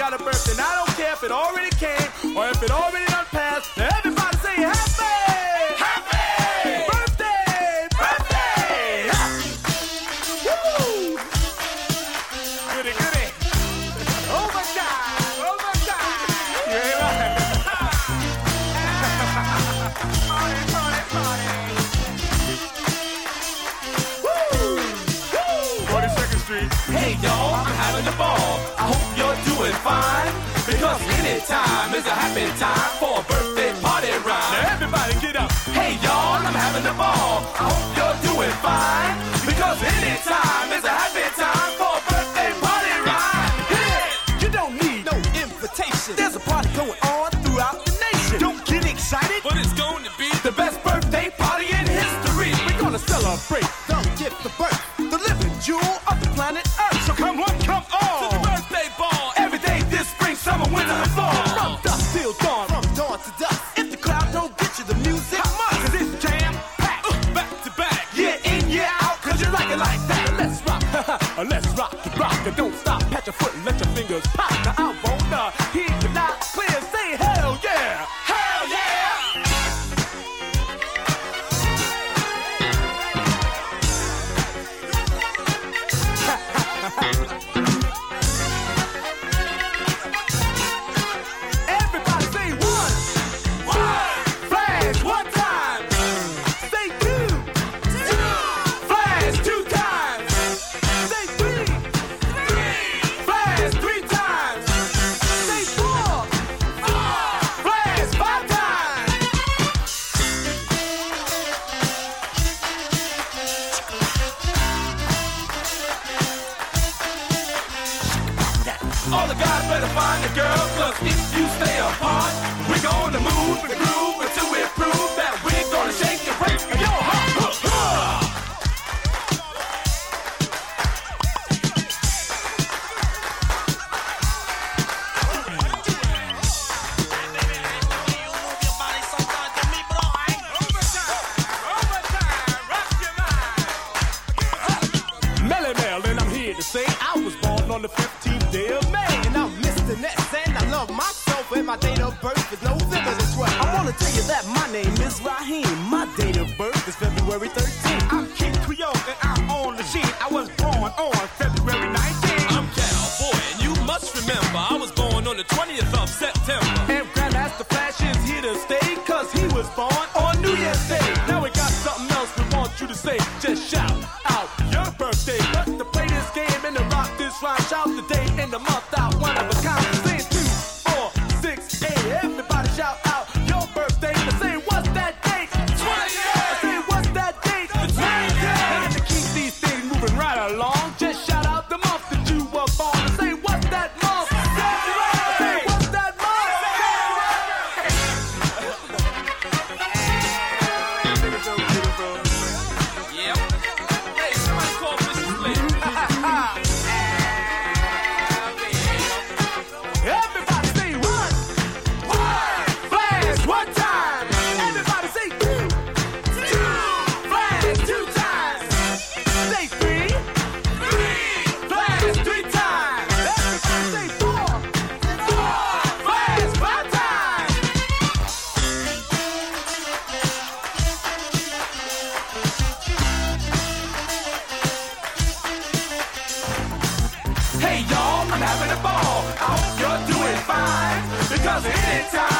got a birthday. And I don't care if it already came or if it already done passed. Now everybody say happy! Happy! Birthday! Birthday! Woo! Goody, goody. Oh my God! Oh my God! Yeah, right. Party, party, party. Woo! Woo! 42nd Street. Hey y'all, I'm having a ball. I hope you're doing fine. Because anytime is a happy time for a birthday party rhyme. Now everybody get up. Hey y'all, I'm having a ball. I hope you're doing fine. Because anytime is a happy time for a birthday party rhyme. Yeah. You don't need no invitation. There's a party going on throughout the nation. Don't get excited, but it's going to be the best birthday party in history. We're gonna celebrate the gift of birth, the living jewel of the planet Earth. So come on, come on to the birthday ball. Every day this spring, summer, winter, and fall. From dusk till dawn, from dawn to dusk. If the crowd don't get you the music, how much? 'Cause it's jam-packed, back to back, year in, year out. 'Cause you like it like that. Let's rock, let's rock the rock. And don't stop, pat your foot and let your fingers pop. Now I wanna hear you loud clear, say hell yeah, hell yeah. Everybody say one. Flash one time. Say two. Flash two times. Say three. Flash three times. Say four. Flash five times. All the guys better find a girl, 'cause if you stay apart, we're gonna move and groove until we prove that we're gonna shake and break your heart. Melly Mel, and I'm here to say I was born on the 15th day of May. And I'm Mr. Ness, and I love myself, and my date of birth is November the 12th. I wanna tell you that my name is Raheem. My date of birth is February 13th. I'm Kid Creole, and I'm on the scene. I was born on February 19th. I'm Cowboy, and you must remember I was born on the 20th of September. And Grandmaster Flash is here to stay, 'cause he was born on New Year's Day. Now we got something else we want you to say. Just shout out your birthday. But to play this game and to rock this rhyme, shout the day and the month out, one of a kind. Say 2, 4, 6, 8. Everybody shout out your birthday. Now say what's that date? 20th. Say what's that date? The 20th. And to keep these things moving right along, just shout out the month that you were born. And say what's that month? February. Say what's that month? Yep. Hey, somebody call Mrs. Lynn. Everybody say one. Flash one time. Everybody say two. Flash two times. Say three. Flash three times. Everybody say four. Flash five times. Hey y'all, I'm having a ball. I hope you're doing fine. Because anytime